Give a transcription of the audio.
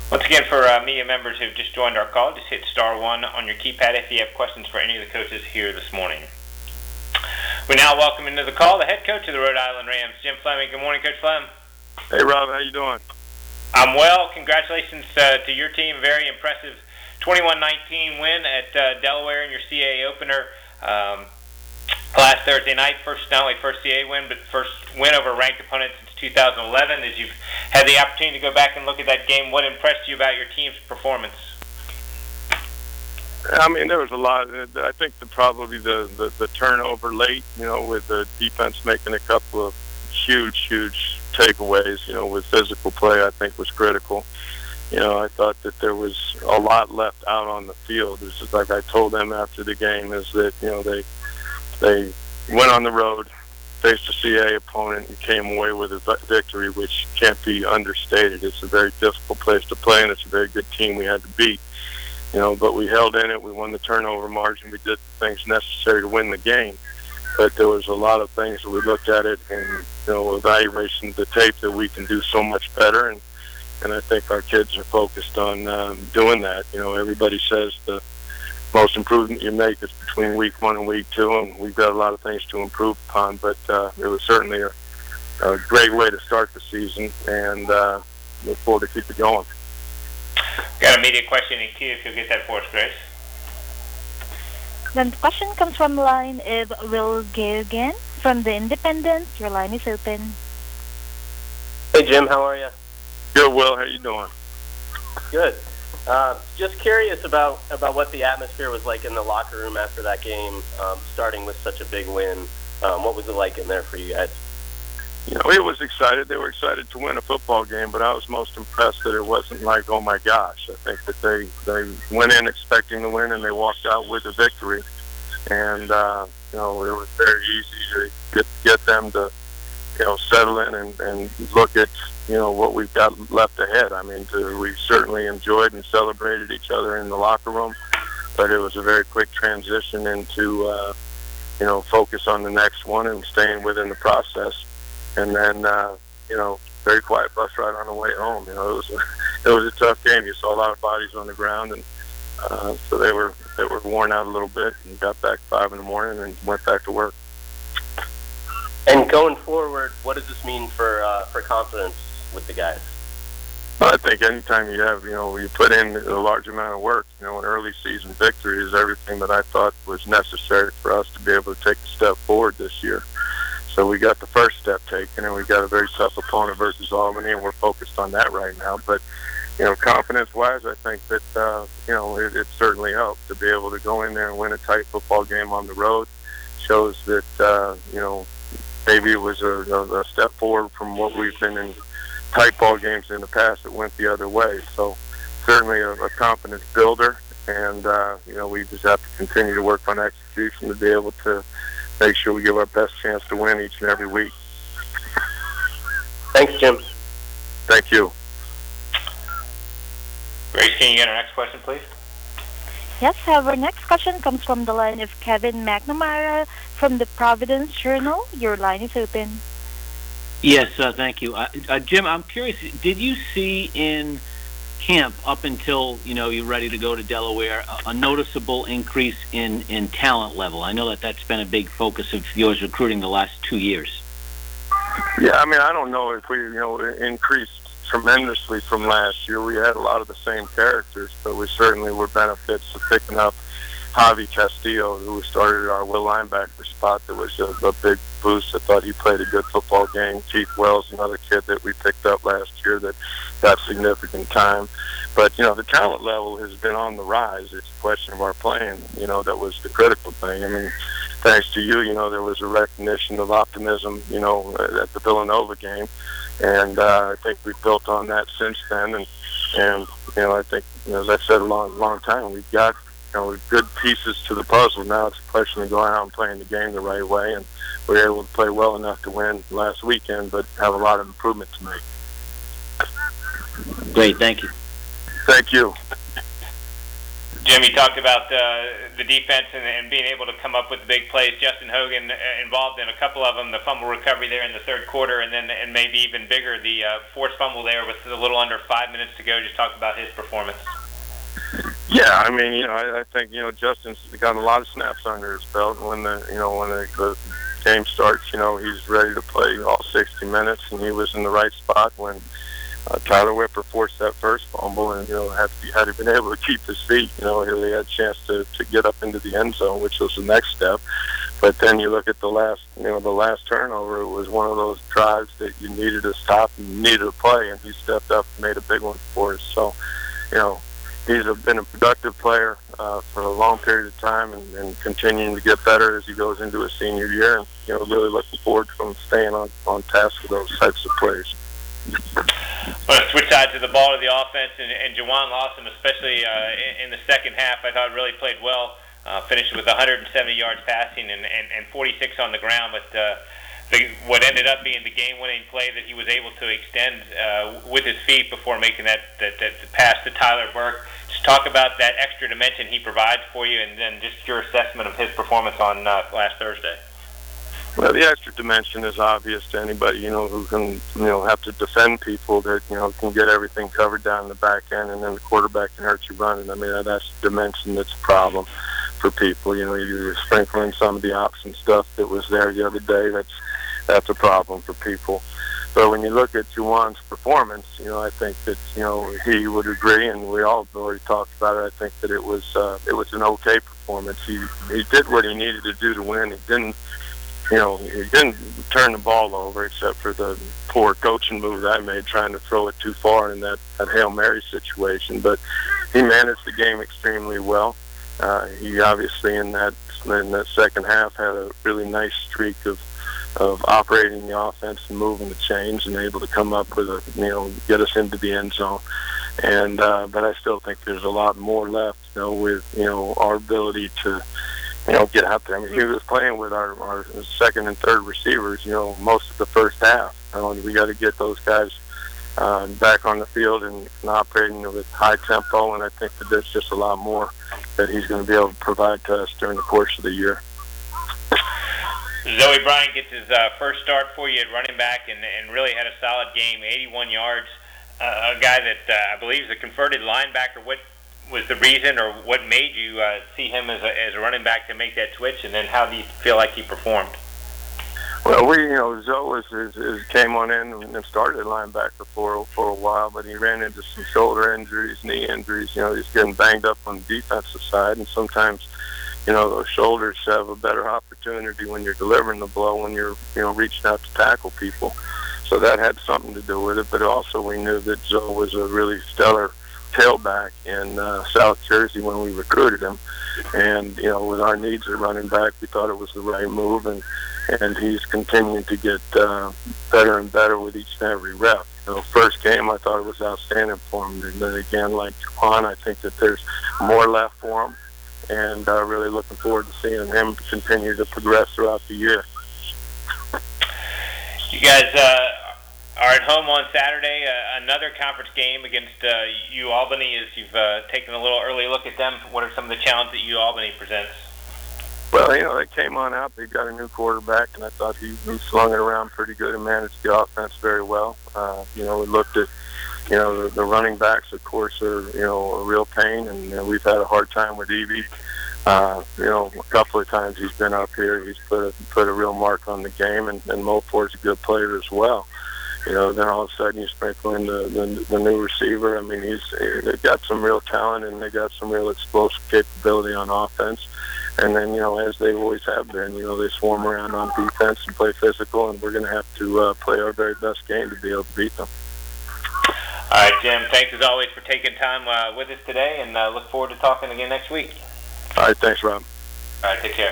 Once again, for media members who've just joined our call, just hit star one on your keypad if you have questions for any of the coaches here this morning. We now welcome into the call the head coach of the Rhode Island Rams, Jim Fleming. Good morning, Coach Flem. Hey, Rob. How you doing? I'm well. Congratulations to your team. Very impressive 21-19 win at Delaware in your CAA opener last Thursday night. Not only first CAA win, but first win over a ranked opponent since 2011. As you've had the opportunity to go back and look at that game, what impressed you about your team's performance? I mean, there was a lot. I think probably the turnover late, with the defense making a couple of huge takeaways, with physical play, I think was critical. I thought that there was a lot left out on the field. This is like I told them after the game, is that, they went on the road, faced a CAA opponent, and came away with a victory, which can't be understated. It's a very difficult place to play, and it's a very good team we had to beat. But we held in it. We won the turnover margin. We did the things necessary to win the game. But there was a lot of things that we looked at it and, evaluation of the tape that we can do so much better. And I think our kids are focused on doing that. Everybody says the most improvement you make is between week 1 and week 2, and we've got a lot of things to improve upon. But it was certainly a great way to start the season, and look forward to keep it going. Got a media question in queue if you'll get that for us, Grace. Then the question comes from the line of Will Gagan from The Independent. Your line is open. Hey, Jim. How are you? Good, Will. How you doing? Good. Just curious about what the atmosphere was like in the locker room after that game, starting with such a big win. What was it like in there for you guys? It was excited. They were excited to win a football game, but I was most impressed that it wasn't like, oh my gosh. I think that they went in expecting to win, and they walked out with a victory. And it was very easy to get them to settle in and look at what we've got left ahead. I mean, we certainly enjoyed and celebrated each other in the locker room, but it was a very quick transition into focus on the next one and staying within the process. And then, very quiet bus ride on the way home. It was a tough game. You saw a lot of bodies on the ground, and so they were worn out a little bit, and got back 5 in the morning and went back to work. And going forward, what does this mean for confidence with the guys? I think anytime you have, you put in a large amount of work, an early season victory is everything that I thought was necessary for us to be able to take a step forward this year. So we got the first step taken, and we got a very tough opponent versus Albany, and we're focused on that right now. But, confidence-wise, I think that, it certainly helped to be able to go in there and win a tight football game on the road. Shows that, maybe it was a step forward from what we've been in tight ball games in the past that went the other way. So certainly a confidence builder, and, we just have to continue to work on execution to be able to make sure we give our best chance to win each and every week. Thanks, Jim. Thank you. Grace, can you get our next question, please? Yes, our next question comes from the line of Kevin McNamara from the Providence Journal. Your line is open. Yes, thank you. Jim, I'm curious, did you see in camp up until, you're ready to go to Delaware, a noticeable increase in talent level? I know that's been a big focus of yours recruiting the last 2 years. Yeah, I don't know if we, increased tremendously from last year. We had a lot of the same characters, but we certainly were benefits of picking up Javi Castillo, who started our will linebacker spot. That was a big boost. I thought he played a good football game. Keith Wells, another kid that we picked up last year that got significant time. But, the talent level has been on the rise. It's a question of our playing, that was the critical thing. Thanks to you, there was a recognition of optimism, at the Villanova game. And I think we've built on that since then. And I think, as I said a long time, we've got good pieces to the puzzle. Now it's a question of going out and playing the game the right way, and we were able to play well enough to win last weekend, but have a lot of improvement to make. Great, thank you. Thank you. Jim, you talked about the defense and being able to come up with the big plays. Justin Hogan involved in a couple of them, the fumble recovery there in the third quarter, and then and maybe even bigger, the forced fumble there with a little under 5 minutes to go. Just talk about his performance. Yeah, I mean, I think Justin's got a lot of snaps under his belt. When the game starts, he's ready to play all 60 minutes, and he was in the right spot when Tyler Whipper forced that first fumble, and had he been able to keep his feet, he had a chance to get up into the end zone, which was the next step. But then you look at the last turnover. It was one of those drives that you needed to stop and you needed to play, and he stepped up and made a big one for us. So, he's been a productive player for a long period of time, and continuing to get better as he goes into his senior year. And really looking forward to him staying on task with those types of plays. I'm going to switch sides to the ball to the offense, and Juwan Lawson, especially in the second half, I thought really played well. Finished with 170 yards passing and 46 on the ground, but what ended up being the game-winning play that he was able to extend with his feet before making that pass to Tyler Burke. Just talk about that extra dimension he provides for you, and then just your assessment of his performance on last Thursday. Well, the extra dimension is obvious to anybody, who can, have to defend people that, can get everything covered down in the back end, and then the quarterback can hurt you running. I mean, that's the dimension that's a problem for people. You're sprinkling some of the option stuff that was there the other day. That's a problem for people. But when you look at Juwan's performance, I think that, he would agree, and we all have already talked about it. I think that it was an okay performance. He did what he needed to do to win. He didn't turn the ball over, except for the poor coaching move that I made, trying to throw it too far in that Hail Mary situation. But he managed the game extremely well. He obviously in that second half had a really nice streak of operating the offense and moving the chains, and able to come up with get us into the end zone. And but I still think there's a lot more left, with our ability to get out there. I mean, he was playing with our second and third receivers, most of the first half. We got to get those guys back on the field and operating with high tempo, and I think that there's just a lot more that he's going to be able to provide to us during the course of the year. Zoe Bryant gets his first start for you at running back, and really had a solid game, 81 yards. A guy that I believe is a converted linebacker. What was the reason, or what made you see him as a running back to make that switch, and then how do you feel like he performed? Well, Zoe came on in and started at linebacker for a while, but he ran into some shoulder injuries, knee injuries. He's getting banged up on the defensive side, and sometimes, those shoulders have a better opportunity when you're delivering the blow, when you're, reaching out to tackle people. So that had something to do with it, but also we knew that Zoe was a really stellar tailback in South Jersey when we recruited him, and with our needs at running back, we thought it was the right move, and he's continuing to get better and better with each and every rep. First game I thought it was outstanding for him, and then again, like Juwan, I think that there's more left for him, and really looking forward to seeing him continue to progress throughout the year. You guys are at home on Saturday, another conference game against UAlbany. As you've taken a little early look at them, what are some of the challenges that UAlbany presents? Well, they came on out. They've got a new quarterback, and I thought he slung it around pretty good and managed the offense very well. We looked at, the running backs, of course, are, a real pain, and we've had a hard time with Evie. A couple of times he's been up here. He's put a real mark on the game, and Mo Ford's a good player as well. Then all of a sudden you sprinkle in the new receiver. I mean, they've got some real talent, and they got some real explosive capability on offense. And then, as they always have been, they swarm around on defense and play physical, and we're going to have to play our very best game to be able to beat them. All right, Jim, thanks as always for taking time with us today, and look forward to talking again next week. All right, thanks, Rob. All right, take care.